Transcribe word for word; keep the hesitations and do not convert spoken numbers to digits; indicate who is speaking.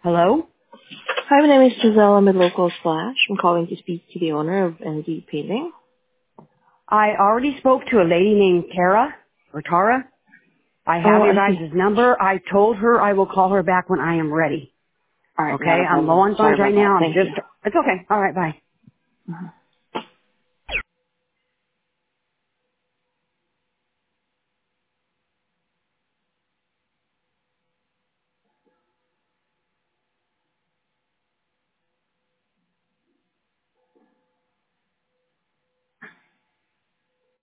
Speaker 1: Hello?
Speaker 2: Hi, my name is Giselle. I'm with Local Splash. I'm calling to speak to the owner of N D Painting.
Speaker 1: I already spoke to a lady named Tara, or Tara. I have
Speaker 2: Oh,
Speaker 1: your
Speaker 2: I see.
Speaker 1: guys' number. I told her I will call her back when I am ready.
Speaker 2: All right,
Speaker 1: Okay?
Speaker 2: not a
Speaker 1: I'm low
Speaker 2: problem.
Speaker 1: on
Speaker 2: Sorry
Speaker 1: funds
Speaker 2: about
Speaker 1: right
Speaker 2: that.
Speaker 1: now. I'm
Speaker 2: Thank you.
Speaker 1: just, it's okay. All right, bye.
Speaker 2: Mhm.